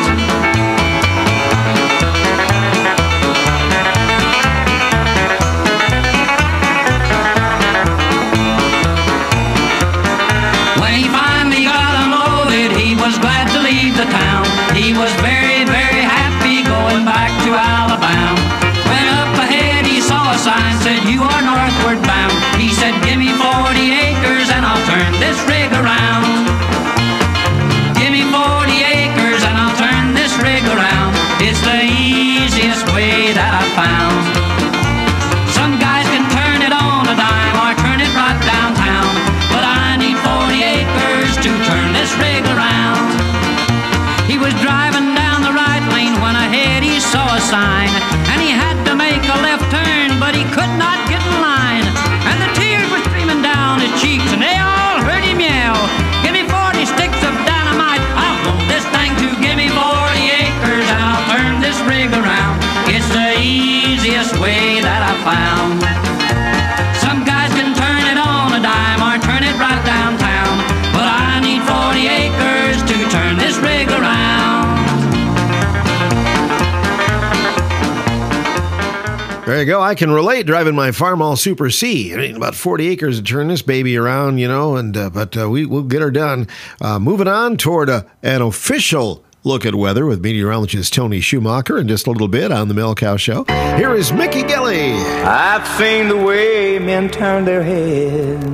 When he finally got unloaded, he was glad to leave the town. He was very, very happy going back to Alabama. When up ahead he saw a sign said, "You are northward bound." He said, "Give me forty acres and I'll turn this rig around. Give me forty acres and I'll turn this rig around. It's the easiest way that I've found." Some guys can turn it on a dime or turn it right downtown, but I need forty acres to turn this rig around. He was driving down the right lane when ahead he saw a sign, and he had to make a left turn, but he could not get in line. And the tears were streaming down his cheeks, and they all heard him yell, "Give me forty sticks of dynamite, I'll blow this thing to give me forty acres, and I'll turn this rig around. It's the easiest way that I've found." Some guys can turn it on a dime or turn it right downtown, but I need forty acres to turn this rig around. There you go. I can relate driving my Farmall Super C. I mean, about forty acres to turn this baby around, you know, and uh, but uh, we, we'll get her done. Uh, moving on toward uh, an official look at weather with meteorologist Tony Schumacher in just a little bit on the Milk House Show. Here is Mickey Gelly. I've seen the way men turn their heads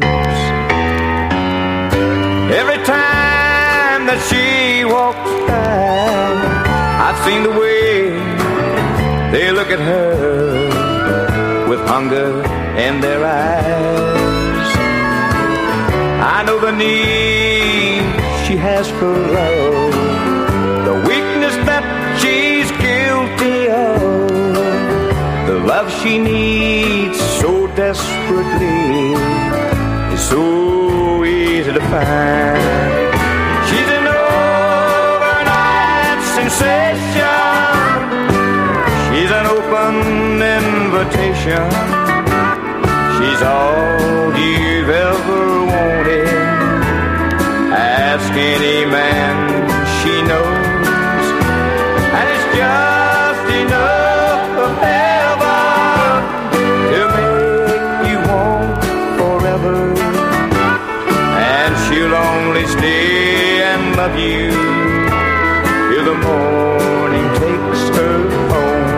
every time that she walks by. I've seen the way they look at her with hunger in their eyes. I know the need she has for love, the weakness that she's guilty of, the love she needs so desperately is so easy to find. She's an overnight sensation, she's an open invitation, she's all you've ever wanted. Ask any man, she knows. Just enough of heaven to make you want forever, and she'll only stay and love you till the morning takes her home.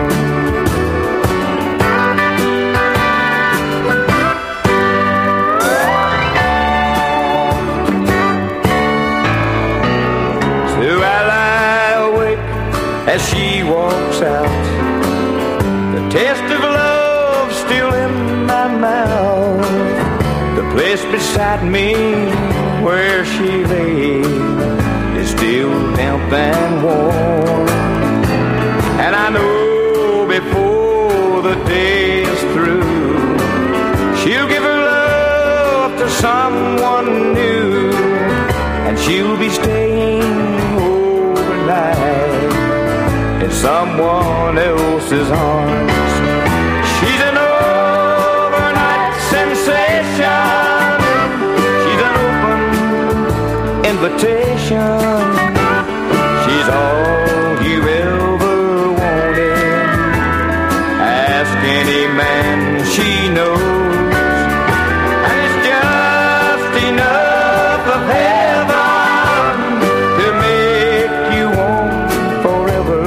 So I lie awake as she walks out, the taste of love still in my mouth. The place beside me where she lay is still damp and warm, and I know before the day is through, she'll give her love to someone new, and she'll be staying overnight in someone else's arms. She's an overnight sensation, she's an open invitation, she's all you ever wanted. Ask any man, she knows, and it's just enough of heaven to make you want forever.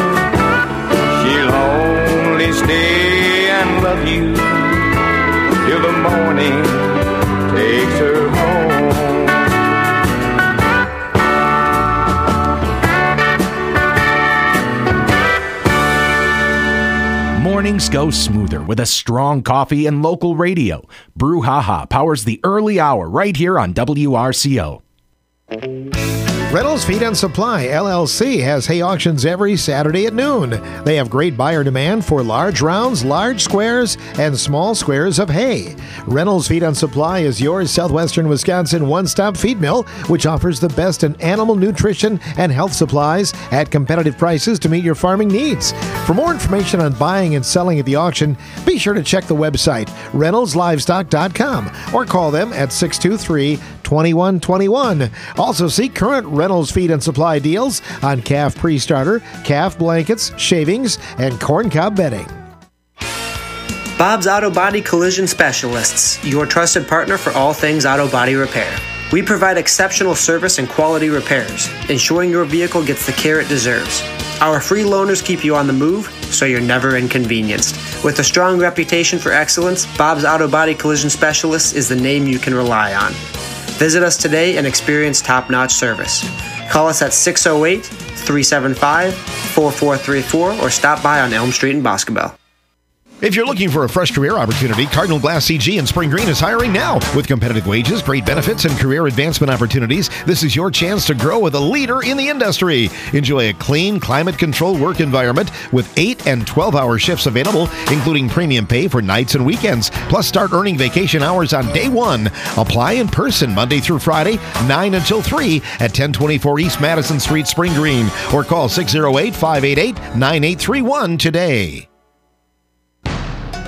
Stay and love you till the morning takes her home. Mornings go smoother with a strong coffee and local radio. Brouhaha powers the early hour right here on W R C O. Reynolds Feed and Supply, L L C, has hay auctions every Saturday at noon. They have great buyer demand for large rounds, large squares, and small squares of hay. Reynolds Feed and Supply is your southwestern Wisconsin one-stop feed mill, which offers the best in animal nutrition and health supplies at competitive prices to meet your farming needs. For more information on buying and selling at the auction, be sure to check the website, reynolds livestock dot com, or call them at six two three, two one two one. Also see current Reynolds Feed and Supply deals on calf pre-starter, calf blankets, shavings, and corncob bedding. Bob's Auto Body Collision Specialists, your trusted partner for all things auto body repair. We provide exceptional service and quality repairs, ensuring your vehicle gets the care it deserves. Our free loaners keep you on the move, so you're never inconvenienced. With a strong reputation for excellence, Bob's Auto Body Collision Specialists is the name you can rely on. Visit us today and experience top-notch service. Call us at six oh eight, three seven five, four four three four or stop by on Elm Street in Boscobel. If you're looking for a fresh career opportunity, Cardinal Glass C G in Spring Green is hiring now. With competitive wages, great benefits, and career advancement opportunities, this is your chance to grow with a leader in the industry. Enjoy a clean, climate-controlled work environment with eight and twelve-hour shifts available, including premium pay for nights and weekends. Plus, start earning vacation hours on day one. Apply in person Monday through Friday, nine until three at ten twenty-four East Madison Street, Spring Green, or call six oh eight, five eight eight, nine eight three one today.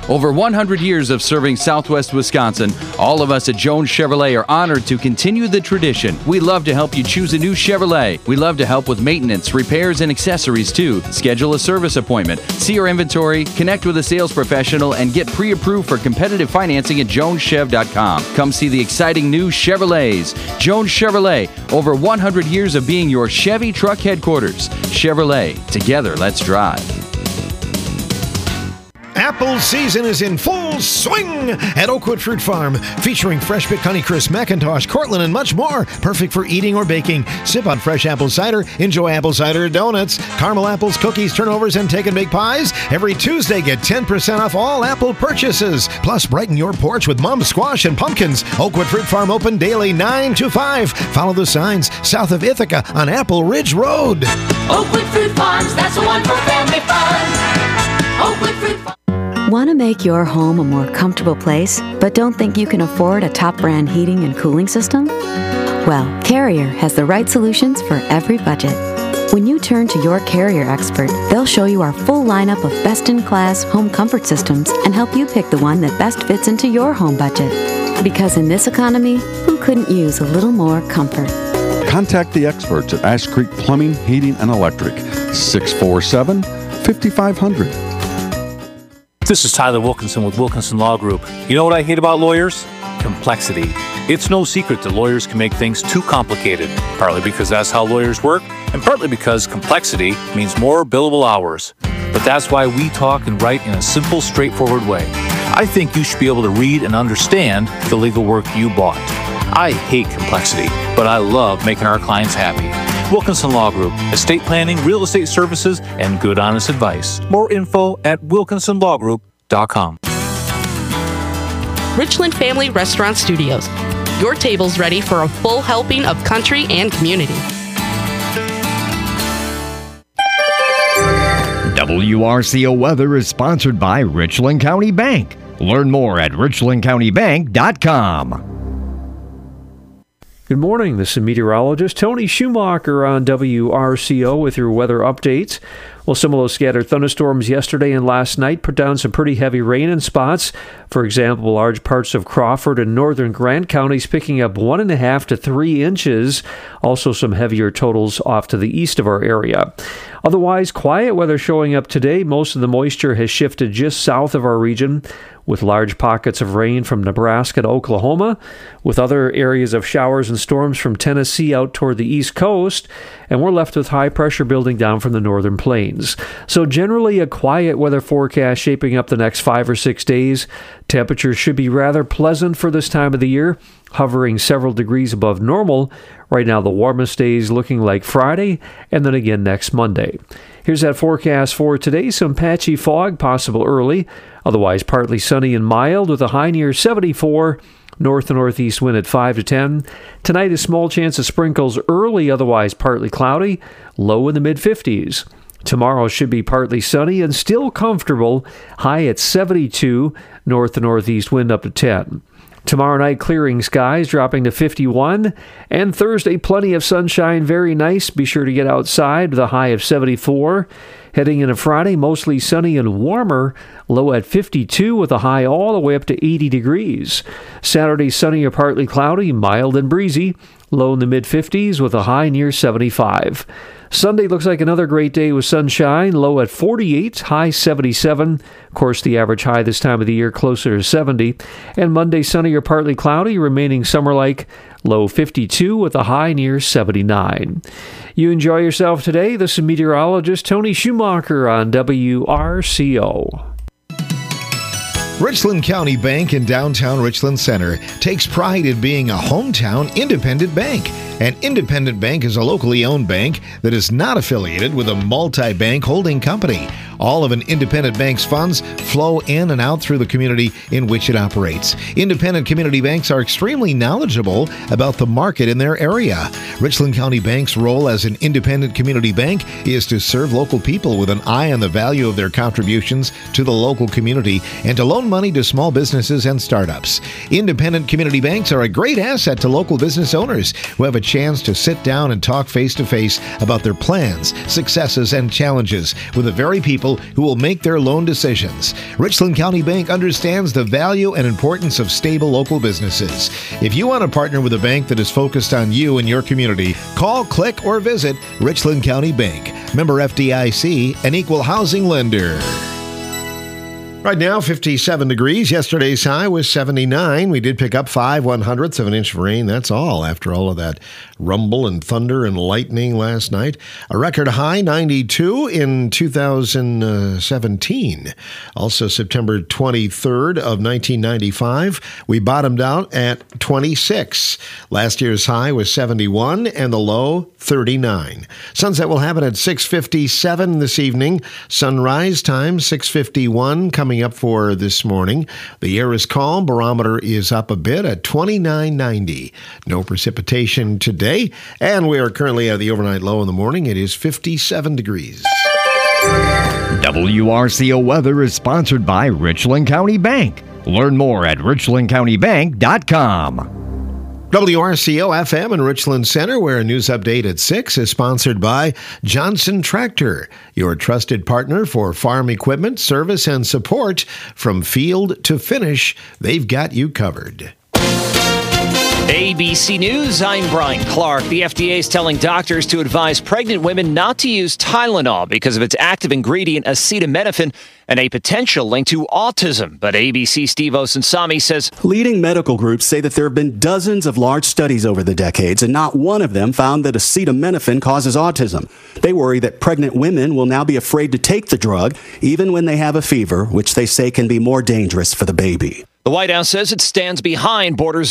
Over one hundred years of serving Southwest Wisconsin, all of us at Jones Chevrolet are honored to continue the tradition. We love to help you choose a new Chevrolet. We love to help with maintenance, repairs, and accessories too. Schedule a service appointment, see our inventory, connect with a sales professional, and get pre-approved for competitive financing at jones chev dot com. Come see the exciting new Chevrolets. Jones Chevrolet, over one hundred years of being your Chevy truck headquarters. Chevrolet, together let's drive. Apple season is in full swing at Oakwood Fruit Farm, featuring fresh pick Honeycrisp, McIntosh, Cortland, and much more. Perfect for eating or baking. Sip on fresh apple cider. Enjoy apple cider donuts, caramel apples, cookies, turnovers, and take and bake pies. Every Tuesday, get ten percent off all apple purchases. Plus, brighten your porch with mum squash and pumpkins. Oakwood Fruit Farm open daily nine to five. Follow the signs south of Ithaca on Apple Ridge Road. Oakwood Fruit Farms, that's the one for family fun. Oakwood Fruit Farms. Want to make your home a more comfortable place, but don't think you can afford a top brand heating and cooling system? Well, Carrier has the right solutions for every budget. When you turn to your Carrier expert, they'll show you our full lineup of best-in-class home comfort systems and help you pick the one that best fits into your home budget. Because in this economy, who couldn't use a little more comfort? Contact the experts at Ash Creek Plumbing, Heating, and Electric, six four seven, five five zero zero. This is Tyler Wilkinson with Wilkinson Law Group. You know what I hate about lawyers? Complexity. It's no secret that lawyers can make things too complicated, partly because that's how lawyers work, and partly because complexity means more billable hours. But that's why we talk and write in a simple, straightforward way. I think you should be able to read and understand the legal work you bought. I hate complexity, but I love making our clients happy. Wilkinson Law Group, estate planning, real estate services, and good honest advice. More info at wilkinson law group dot com. Richland Family Restaurant Studios. Your table's ready for a full helping of country and community. W R C O Weather is sponsored by Richland County Bank. Learn more at richland county bank dot com. Good morning. This is meteorologist Tony Schumacher on W R C O with your weather updates. Well, some of those scattered thunderstorms yesterday and last night put down some pretty heavy rain in spots. For example, large parts of Crawford and northern Grant counties picking up one and a half to three inches. Also some heavier totals off to the east of our area. Otherwise, quiet weather showing up today. Most of the moisture has shifted just south of our region, with large pockets of rain from Nebraska to Oklahoma, with other areas of showers and storms from Tennessee out toward the east coast, and we're left with high pressure building down from the northern plains. So generally a quiet weather forecast shaping up the next five or six days. Temperatures should be rather pleasant for this time of the year, hovering several degrees above normal. Right now the warmest days looking like Friday, and then again next Monday. Here's that forecast for today. Some patchy fog possible early. Otherwise partly sunny and mild with a high near seventy-four. North and northeast wind at five to ten. Tonight a small chance of sprinkles early, otherwise partly cloudy. Low in the mid-fifties. Tomorrow should be partly sunny and still comfortable. High at seventy-two. North and northeast wind up to ten. Tomorrow night, clearing skies, dropping to fifty-one. And Thursday, plenty of sunshine, very nice. Be sure to get outside with a high of seventy-four. Heading into Friday, mostly sunny and warmer, low at fifty-two with a high all the way up to eighty degrees. Saturday, sunny or partly cloudy, mild and breezy, low in the mid-fifties with a high near seventy-five. Sunday looks like another great day with sunshine, low at forty-eight, high seventy-seven. Of course, the average high this time of the year closer to seventy. And Monday, sunny or partly cloudy, remaining summer-like, low fifty-two with a high near seventy-nine. You enjoy yourself today. This is meteorologist Tony Schumacher on W R C O. Richland County Bank in downtown Richland Center takes pride in being a hometown independent bank. An independent bank is a locally owned bank that is not affiliated with a multi-bank holding company. All of an independent bank's funds flow in and out through the community in which it operates. Independent community banks are extremely knowledgeable about the market in their area. Richland County Bank's role as an independent community bank is to serve local people with an eye on the value of their contributions to the local community and to loan money to small businesses and startups. Independent community banks are a great asset to local business owners who have a chance to sit down and talk face-to-face about their plans, successes, and challenges with the very people people who will make their loan decisions. Richland County Bank understands the value and importance of stable local businesses. If you want to partner with a bank that is focused on you and your community, call, click, or visit Richland County Bank. Member F D I C, an equal housing lender. Right now, fifty-seven degrees. Yesterday's high was seventy-nine. We did pick up five one-hundredths of an inch of rain. That's all after all of that rumble and thunder and lightning last night. A record high, ninety-two in two thousand seventeen. Also, September twenty-third of nineteen ninety-five, we bottomed out at twenty-six. Last year's high was seventy-one and the low, thirty-nine. Sunset will happen at six fifty-seven this evening. Sunrise time, six fifty-one, coming up for this morning. The air is calm. Barometer is up a bit at twenty-nine ninety. No precipitation today, and we are currently at the overnight low in the morning. It is fifty-seven degrees. W R C O Weather is sponsored by Richland County Bank. Learn more at richland county bank dot com. W R C O F M in Richland Center, where a news update at six is sponsored by Johnson Tractor, your trusted partner for farm equipment, service, and support. From field to finish, they've got you covered. A B C News, I'm Brian Clark. The F D A is telling doctors to advise pregnant women not to use Tylenol because of its active ingredient, acetaminophen, and a potential link to autism. But A B C Steve Osunsami says leading medical groups say that there have been dozens of large studies over the decades, and not one of them found that acetaminophen causes autism. They worry that pregnant women will now be afraid to take the drug, even when they have a fever, which they say can be more dangerous for the baby. the White House says it stands behind Borders